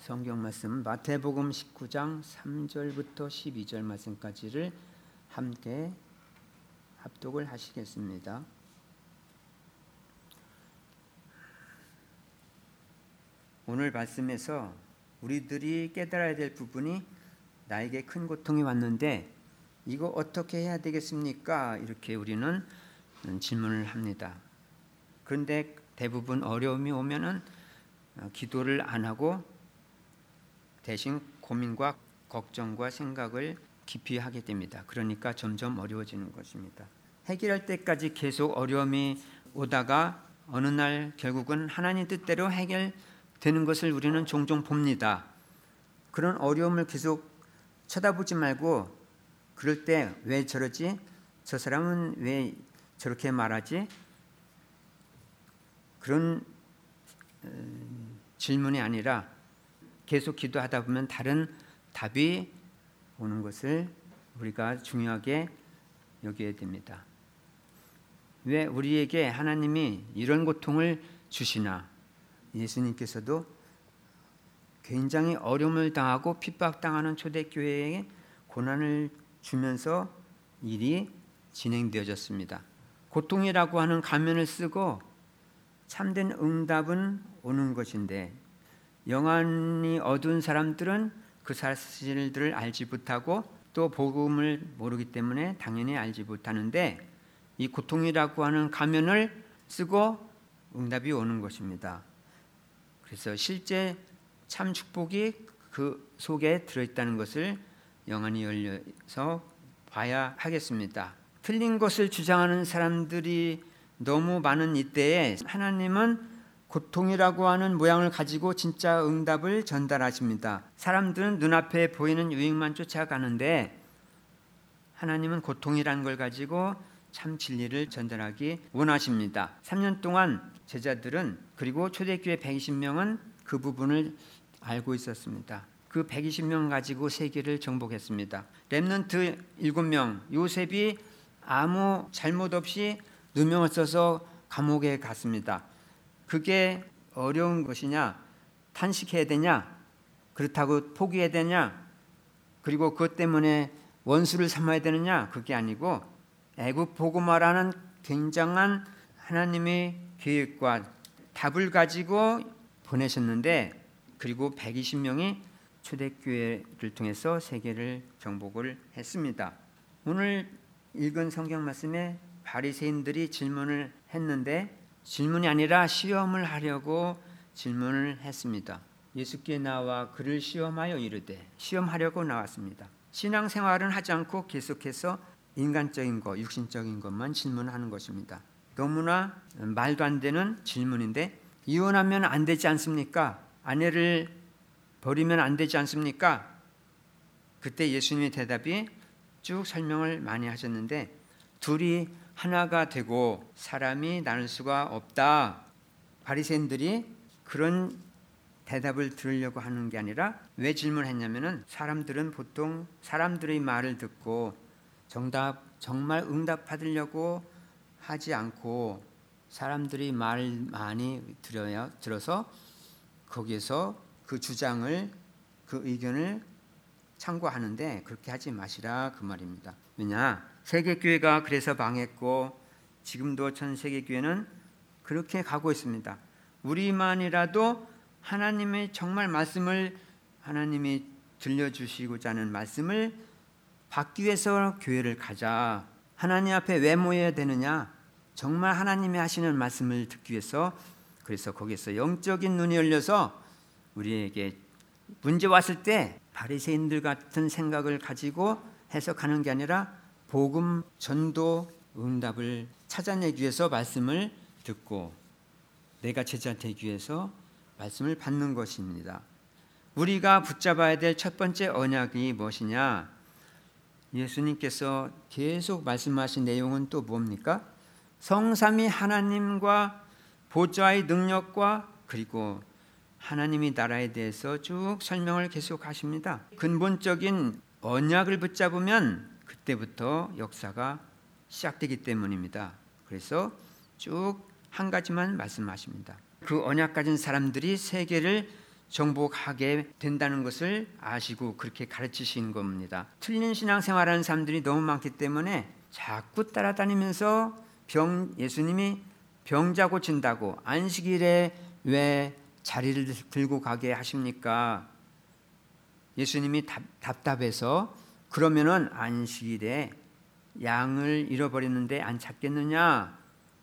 성경 말씀 마태복음 19장 3절부터 12절 말씀까지를 함께 합독을 하시겠습니다. 오늘 말씀에서 우리들이 깨달아야 될 부분이 나에게 큰 고통이 왔는데 이거 어떻게 해야 되겠습니까? 이렇게 우리는 질문을 합니다. 그런데 대부분 어려움이 오면은 기도를 안 하고 대신 고민과 걱정과 생각을 깊이 하게 됩니다. 그러니까 점점 어려워지는 것입니다. 해결할 때까지 계속 어려움이 오다가 어느 날 결국은 하나님 뜻대로 해결되는 것을 우리는 종종 봅니다. 그런 어려움을 계속 쳐다보지 말고 그럴 때 왜 저러지? 저 사람은 왜 저렇게 말하지? 그런 질문이 아니라 계속 기도하다 보면 다른 답이 오는 것을 우리가 중요하게 여겨야 됩니다. 왜 우리에게 하나님이 이런 고통을 주시나? 예수님께서도 굉장히 어려움을 당하고 핍박당하는 초대교회에 고난을 주면서 일이 진행되어졌습니다. 고통이라고 하는 가면을 쓰고 참된 응답은 오는 것인데 영안이 어두운 사람들은 그 사실들을 알지 못하고 또 복음을 모르기 때문에 당연히 알지 못하는데 이 고통이라고 하는 가면을 쓰고 응답이 오는 것입니다. 그래서 실제 참 축복이 그 속에 들어있다는 것을 영안이 열려서 봐야 하겠습니다. 틀린 것을 주장하는 사람들이 너무 많은 이때에 하나님은 고통이라고 하는 모양을 가지고 진짜 응답을 전달하십니다. 사람들은 눈앞에 보이는 유익만 쫓아가는데 하나님은 고통이라는 걸 가지고 참 진리를 전달하기 원하십니다. 3년 동안 제자들은 그리고 초대교회 120명은 그 부분을 알고 있었습니다. 그 120명 가지고 세계를 정복했습니다. 렘넌트 7명, 요셉이 아무 잘못 없이 누명을 써서 감옥에 갔습니다. 그게 어려운 것이냐? 탄식해야 되냐? 그렇다고 포기해야 되냐? 그리고 그것 때문에 원수를 삼아야 되느냐? 그게 아니고 애굽 복음화라는 굉장한 하나님의 계획과 답을 가지고 보내셨는데 그리고 120명이 초대교회를 통해서 세계를 정복을 했습니다. 오늘 읽은 성경 말씀에 바리새인들이 질문을 했는데 질문이 아니라 시험을 하려고 질문을 했습니다. 예수께 나와 그를 시험하여 이르되 시험하려고 나왔습니다. 신앙생활은 하지 않고 계속해서 인간적인 것, 육신적인 것만 질문하는 것입니다. 너무나 말도 안 되는 질문인데 이혼하면 안 되지 않습니까? 아내를 버리면 안 되지 않습니까? 그때 예수님의 대답이 쭉 설명을 많이 하셨는데 둘이 하나가 되고 사람이 나눌 수가 없다. 바리새인들이 그런 대답을 들으려고 하는 게 아니라 왜 질문했냐면은 사람들은 보통 사람들의 말을 듣고 정말 응답 받으려고 하지 않고 사람들이 말을 많이 들어서 거기에서 그 주장을 그 의견을 참고하는데 그렇게 하지 마시라 그 말입니다. 왜냐? 세계교회가 그래서 망했고 지금도 전 세계교회는 그렇게 가고 있습니다. 우리만이라도 하나님의 정말 말씀을 하나님이 들려주시고자 하는 말씀을 받기 위해서 교회를 가자. 하나님 앞에 왜 모여야 되느냐? 정말 하나님이 하시는 말씀을 듣기 위해서 그래서 거기서 영적인 눈이 열려서 우리에게 문제 왔을 때 바리새인들 같은 생각을 가지고 해석하는 게 아니라 복음 전도 응답을 찾아내기 위해서 말씀을 듣고 내가 제자 되기 위해서 말씀을 받는 것입니다. 우리가 붙잡아야 될 첫 번째 언약이 무엇이냐? 예수님께서 계속 말씀하신 내용은 또 뭡니까? 성삼위 하나님과 보좌의 능력과 그리고 하나님의 나라에 대해서 쭉 설명을 계속 하십니다. 근본적인 언약을 붙잡으면 그때부터 역사가 시작되기 때문입니다. 그래서 쭉 한 가지만 말씀하십니다. 그 언약 가진 사람들이 세계를 정복하게 된다는 것을 아시고 그렇게 가르치신 겁니다. 틀린 신앙생활하는 사람들이 너무 많기 때문에 자꾸 따라다니면서 예수님이 병자 고친다고 안식일에 왜 자리를 들고 가게 하십니까? 예수님이 답답해서 그러면은 안식일에 양을 잃어버렸는데 안 찾겠느냐?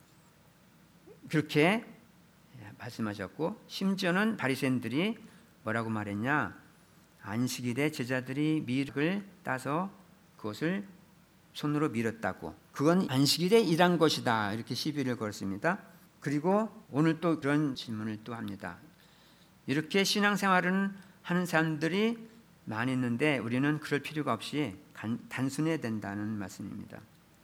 그렇게 말씀하셨고, 심지어는 바리새인들이 뭐라고 말했냐? 안식일에 제자들이 밀을 따서 그것을 손으로 밀었다고. 그건 안식일에 일한 것이다. 이렇게 시비를 걸었습니다. 그리고 오늘 또 그런 질문을 또 합니다. 이렇게 신앙생활을 하는 사람들이 많이 있는데 우리는 그럴 필요가 없이 단순해야 된다는 말씀입니다.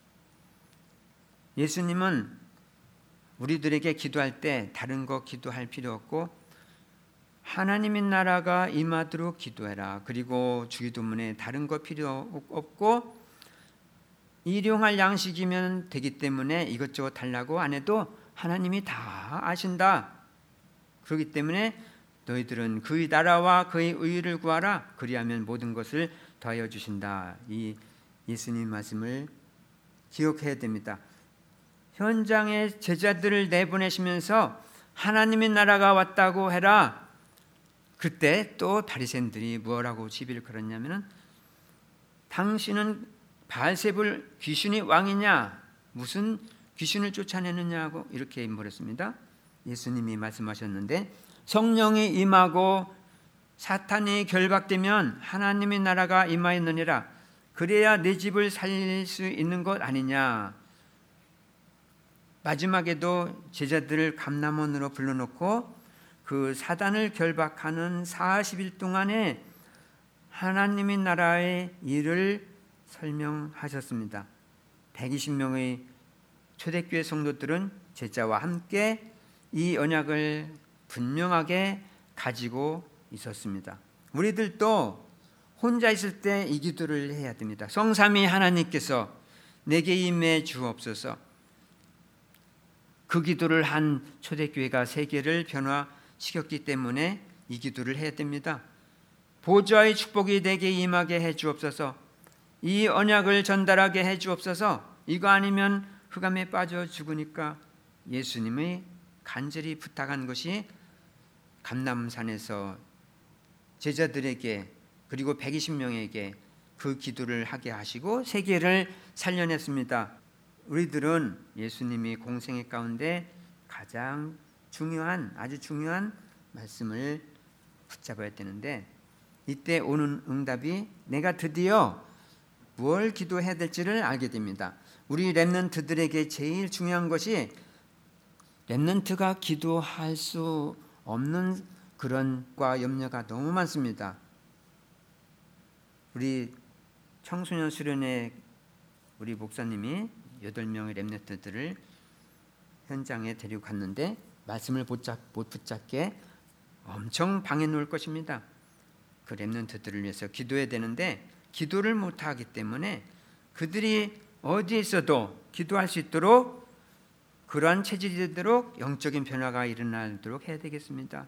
예수님은 우리들에게 기도할 때 다른 거 기도할 필요 없고 하나님의 나라가 임하도록 기도해라. 그리고 주기도문에 다른 거 필요 없고 일용할 양식이면 되기 때문에 이것저것 달라고 안 해도 하나님이 다 아신다. 그렇기 때문에 너희들은 그의 나라와 그의 의를 구하라. 그리하면 모든 것을 더하여 주신다. 이 예수님 말씀을 기억해야 됩니다. 현장에 제자들을 내보내시면서 하나님의 나라가 왔다고 해라. 그때 또 바리새인들이 뭐라고 시비를 걸었냐면은 당신은 바알세불 귀신이 왕이냐? 무슨 귀신을 쫓아내느냐고 이렇게 물었습니다. 예수님이 말씀하셨는데 성령이 임하고 사탄이 결박되면 하나님의 나라가 임하였느니라. 그래야 내 집을 살릴 수 있는 것 아니냐? 마지막에도 제자들을 감람원으로 불러놓고 그 사단을 결박하는 40일 동안에 하나님의 나라의 일을 설명하셨습니다. 120명의 초대교회 성도들은 제자와 함께 이 언약을 분명하게 가지고 있었습니다. 우리들도 혼자 있을 때 이 기도를 해야 됩니다. 성삼위 하나님께서 내게 임해 주옵소서. 그 기도를 한 초대교회가 세계를 변화시켰기 때문에 이 기도를 해야 됩니다. 보좌의 축복이 내게 임하게 해 주옵소서. 이 언약을 전달하게 해 주옵소서. 이거 아니면 흑암에 빠져 죽으니까 예수님이 간절히 부탁한 것이 감람산에서 제자들에게 그리고 120명에게 그 기도를 하게 하시고 세계를 살려냈습니다. 우리들은 예수님이 공생애 가운데 가장 중요한 아주 중요한 말씀을 붙잡아야 되는데 이때 오는 응답이 내가 드디어 뭘 기도해야 될지를 알게 됩니다. 우리 렘넌트들에게 제일 중요한 것이 렘넌트가 기도할 수 없는 그런 과 염려가 너무 많습니다. 우리 청소년 수련회 우리 목사님이 8명의 렘넌트들을 현장에 데리고 갔는데 말씀을 못 붙잡게 엄청 방해 놓을 것입니다. 그 렘넌트들을 위해서 기도해야 되는데 기도를 못하기 때문에 그들이 어디에 있어도 기도할 수 있도록 그러한 체질이 되도록 영적인 변화가 일어나도록 해야 되겠습니다.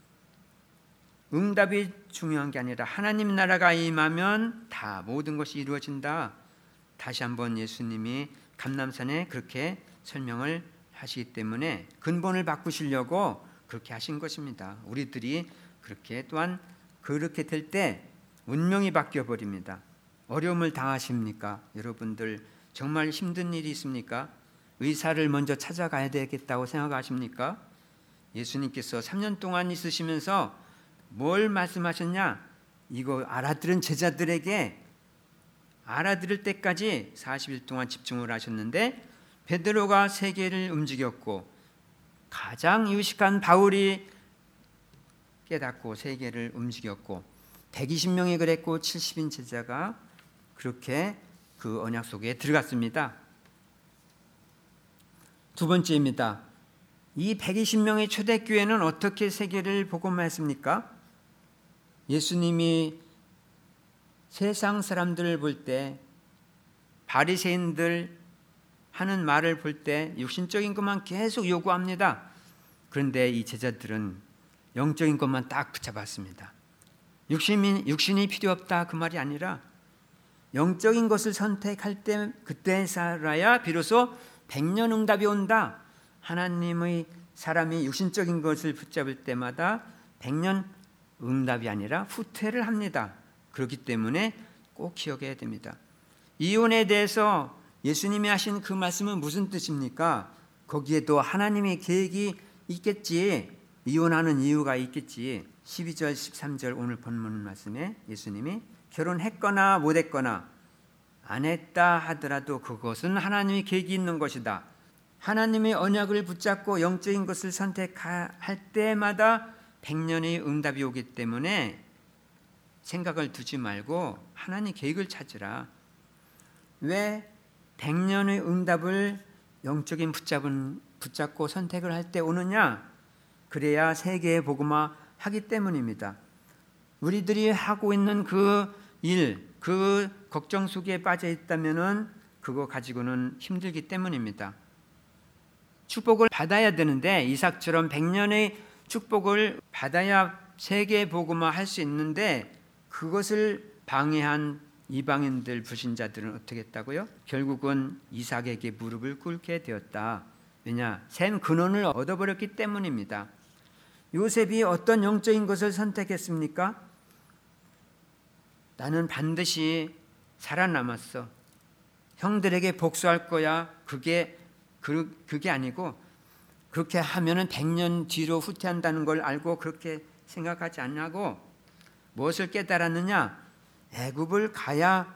응답이 중요한 게 아니라 하나님 나라가 임하면 다 모든 것이 이루어진다. 다시 한번 예수님이 감람산에 그렇게 설명을 하시기 때문에 근본을 바꾸시려고 그렇게 하신 것입니다. 우리들이 그렇게 또한 그렇게 될 때 운명이 바뀌어 버립니다. 어려움을 당하십니까? 여러분들 정말 힘든 일이 있습니까? 의사를 먼저 찾아가야 되겠다고 생각하십니까? 예수님께서 3년 동안 있으시면서 뭘 말씀하셨냐? 이거 알아들은 제자들에게 알아들을 때까지 40일 동안 집중을 하셨는데 베드로가 세계를 움직였고 가장 유식한 바울이 깨닫고 세계를 움직였고 120명이 그랬고 70인 제자가 그렇게 그 언약 속에 들어갔습니다. 두 번째입니다. 이 120명의 초대교회는 어떻게 세계를 복음했습니까? 예수님이 세상 사람들을 볼 때 바리새인들 하는 말을 볼 때 육신적인 것만 계속 요구합니다. 그런데 이 제자들은 영적인 것만 딱 붙잡았습니다. 육신이 필요 없다 그 말이 아니라 영적인 것을 선택할 때 그때 살아야 비로소 백년응답이 온다. 하나님의 사람이 육신적인 것을 붙잡을 때마다 백년응답이 아니라 후퇴를 합니다. 그렇기 때문에 꼭 기억해야 됩니다. 이혼에 대해서 예수님이 하신 그 말씀은 무슨 뜻입니까? 거기에도 하나님의 계획이 있겠지. 이혼하는 이유가 있겠지. 12절 13절 오늘 본문 말씀에 예수님이 결혼했거나 못했거나 안 했다 하더라도 그것은 하나님의 계획이 있는 것이다. 하나님의 언약을 붙잡고 영적인 것을 선택할 때마다 백년의 응답이 오기 때문에 생각을 두지 말고 하나님 계획을 찾으라. 왜 백년의 응답을 영적인 붙잡고 선택을 할 때 오느냐? 그래야 세계에 복음화 하기 때문입니다. 우리들이 하고 있는 그 일, 그 걱정 속에 빠져 있다면은 그거 가지고는 힘들기 때문입니다. 축복을 받아야 되는데 이삭처럼 백년의 축복을 받아야 세계 복음화 할 수 있는데 그것을 방해한 이방인들 불신자들은 어떻게 했다고요? 결국은 이삭에게 무릎을 꿇게 되었다. 왜냐? 샘 근원을 얻어버렸기 때문입니다. 요셉이 어떤 영적인 것을 선택했습니까? 나는 반드시 살아남았어. 형들에게 복수할 거야. 그게 아니고 그렇게 하면은 100년 뒤로 후퇴한다는 걸 알고 그렇게 생각하지 않냐고 무엇을 깨달았느냐? 애굽을 가야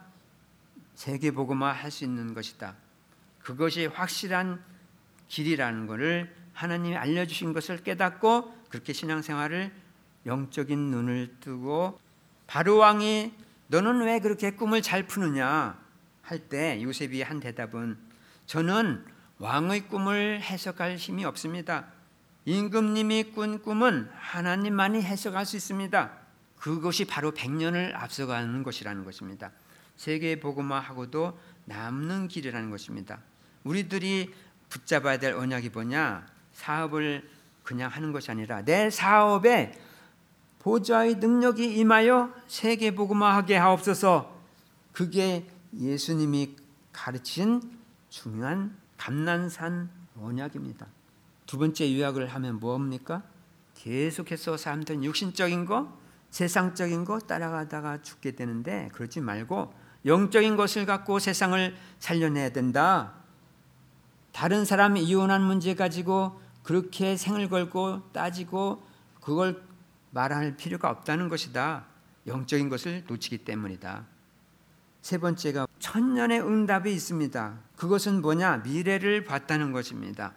세계복음화 할 수 있는 것이다. 그것이 확실한 길이라는 것을 하나님이 알려주신 것을 깨닫고 그렇게 신앙생활을 영적인 눈을 뜨고 바로왕이 너는 왜 그렇게 꿈을 잘 푸느냐 할 때 요셉이 한 대답은 저는 왕의 꿈을 해석할 힘이 없습니다. 임금님이 꾼 꿈은 하나님만이 해석할 수 있습니다. 그것이 바로 100년을 앞서가는 것이라는 것입니다. 세계 복음화하고도 남는 길이라는 것입니다. 우리들이 붙잡아야 될 언약이 뭐냐? 사업을 그냥 하는 것이 아니라 내 사업에 보좌의 능력이 임하여 세계 복음화하게 하옵소서. 그게 예수님이 가르친 중요한 감난산 언약입니다. 두 번째 요약을 하면 뭡니까? 계속해서 사람들은 육신적인 거, 세상적인 거 따라가다가 죽게 되는데 그러지 말고 영적인 것을 갖고 세상을 살려내야 된다. 다른 사람이 이혼한 문제 가지고 그렇게 생을 걸고 따지고 그걸 말할 필요가 없다는 것이다. 영적인 것을 놓치기 때문이다. 세 번째가 천년의 응답이 있습니다. 그것은 뭐냐? 미래를 봤다는 것입니다.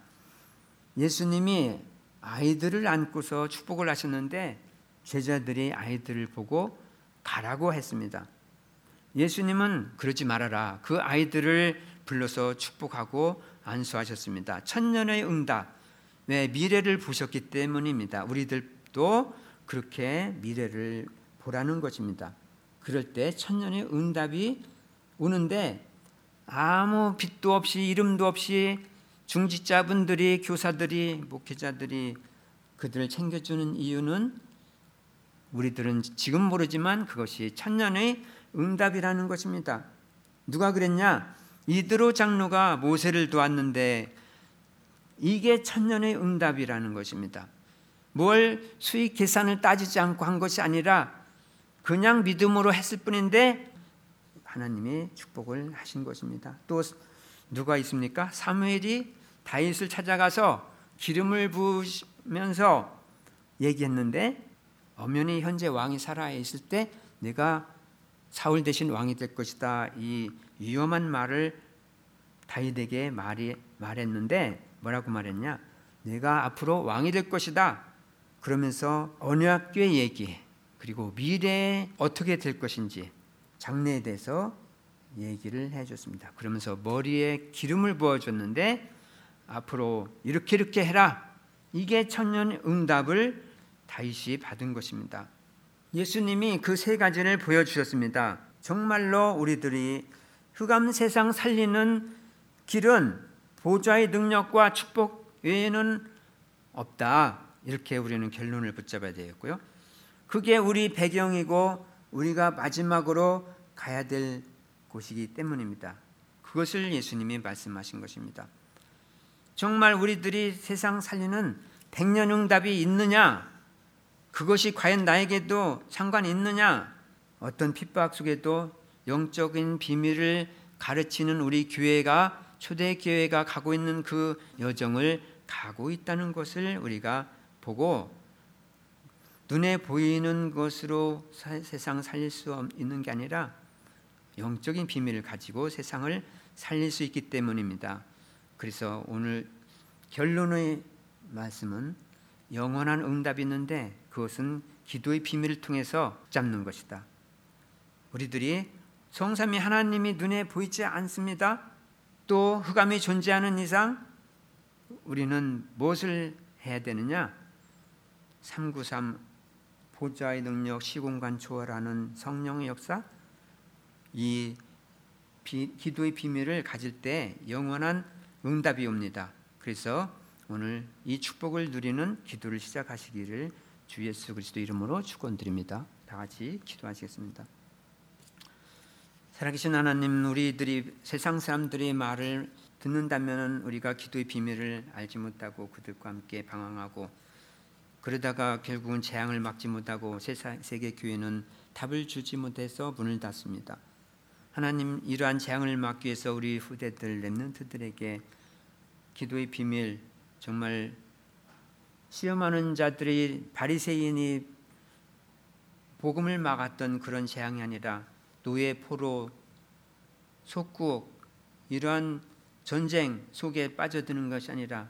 예수님이 아이들을 안고서 축복을 하셨는데 제자들이 아이들을 보고 가라고 했습니다. 예수님은 그러지 말아라. 그 아이들을 불러서 축복하고 안수하셨습니다. 천년의 응답. 왜? 미래를 보셨기 때문입니다. 우리들도 그렇게 미래를 보라는 것입니다. 그럴 때 천년의 응답이 오는데 아무 빚도 없이 이름도 없이 중직자분들이 교사들이 목회자들이 그들을 챙겨주는 이유는 우리들은 지금 모르지만 그것이 천년의 응답이라는 것입니다. 누가 그랬냐? 이드로 장로가 모세를 도왔는데 이게 천년의 응답이라는 것입니다. 뭘 수익 계산을 따지지 않고 한 것이 아니라 그냥 믿음으로 했을 뿐인데 하나님이 축복을 하신 것입니다. 또 누가 있습니까? 사무엘이 다윗을 찾아가서 기름을 부으면서 얘기했는데 엄연히 현재 왕이 살아있을 때 내가 사울 대신 왕이 될 것이다. 이 위험한 말을 다윗에게 말했는데 뭐라고 말했냐? 내가 앞으로 왕이 될 것이다. 그러면서 언약궤 얘기 그리고 미래에 어떻게 될 것인지 장래에 대해서 얘기를 해줬습니다. 그러면서 머리에 기름을 부어줬는데 앞으로 이렇게 해라. 이게 천년 응답을 다윗이 받은 것입니다. 예수님이 그 세 가지를 보여주셨습니다. 정말로 우리들이 흑암 세상 살리는 길은 보좌의 능력과 축복 외에는 없다. 이렇게 우리는 결론을 붙잡아야 되겠고요. 그게 우리 배경이고 우리가 마지막으로 가야 될 곳이기 때문입니다. 그것을 예수님이 말씀하신 것입니다. 정말 우리들이 세상 살리는 백년응답이 있느냐? 그것이 과연 나에게도 상관이 있느냐? 어떤 핍박 속에도 영적인 비밀을 가르치는 우리 교회가, 초대교회가 가고 있는 그 여정을 가고 있다는 것을 우리가 보고, 눈에 보이는 것으로 세상 살릴 수 있는 게 아니라 영적인 비밀을 가지고 세상을 살릴 수 있기 때문입니다. 그래서 오늘 결론의 말씀은 영원한 응답이 있는데 그것은 기도의 비밀을 통해서 잡는 것이다. 우리들이 성삼위 하나님이 눈에 보이지 않습니다. 또 흑암이 존재하는 이상 우리는 무엇을 해야 되느냐? 393 보좌의 능력, 시공간 초월하는 성령의 역사, 이 기도의 비밀을 가질 때 영원한 응답이 옵니다. 그래서 오늘 이 축복을 누리는 기도를 시작하시기를 주 예수 그리스도 이름으로 축원드립니다. 다 같이 기도하시겠습니다. 살아계신 하나님, 우리들이 세상 사람들의 말을 듣는다면 우리가 기도의 비밀을 알지 못하고 그들과 함께 방황하고, 그러다가 결국은 재앙을 막지 못하고 세계 교회는 답을 주지 못해서 문을 닫습니다. 하나님, 이러한 재앙을 막기 위해서 우리 후대들 렘넌트들에게 기도의 비밀, 정말 시험하는 자들이 바리새인이 복음을 막았던 그런 재앙이 아니라 노예, 포로, 속국, 이러한 전쟁 속에 빠져드는 것이 아니라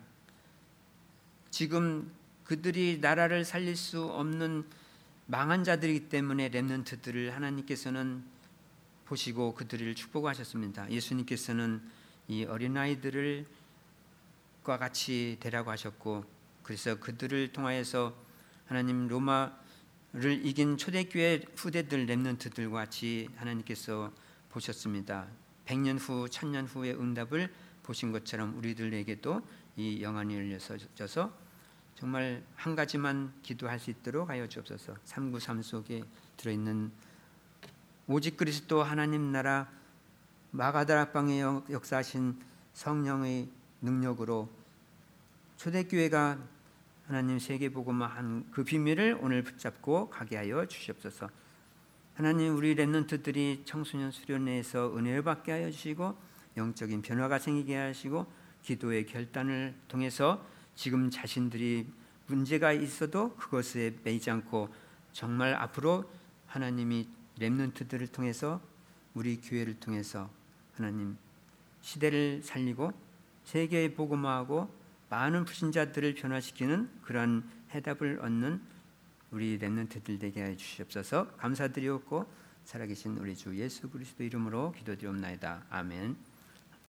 지금 그들이 나라를 살릴 수 없는 망한 자들이기 때문에 렘넌트들을 하나님께서는 보시고 그들을 축복하셨습니다. 예수님께서는 이 어린아이들을 과 같이 되라고 하셨고, 그래서 그들을 통하여서 하나님 로마를 이긴 초대교회 후대들 렘넌트들과 같이 하나님께서 보셨습니다. 100년 후 1000년 후의 응답을 보신 것처럼 우리들에게도 이 영안이 열려져서 정말 한 가지만 기도할 수 있도록 하여 주옵소서. 393 속에 들어있는 오직 그리스도 하나님 나라 마가다락방에 역사하신 성령의 능력으로 초대교회가 하나님 세계복음화한 그 비밀을 오늘 붙잡고 가게 하여 주시옵소서. 하나님, 우리 렘넌트들이 청소년 수련회에서 은혜를 받게 하여 주시고 영적인 변화가 생기게 하시고 기도의 결단을 통해서 지금 자신들이 문제가 있어도 그것에 매이지 않고 정말 앞으로 하나님이 렘넌트들을 통해서 우리 교회를 통해서 하나님 시대를 살리고 세계에 복음화하고 많은 불신자들을 변화시키는 그러한 해답을 얻는 우리 렘넌트들 되게 해 주시옵소서. 감사드리옵고 살아계신 우리 주 예수 그리스도 이름으로 기도드리옵나이다. 아멘.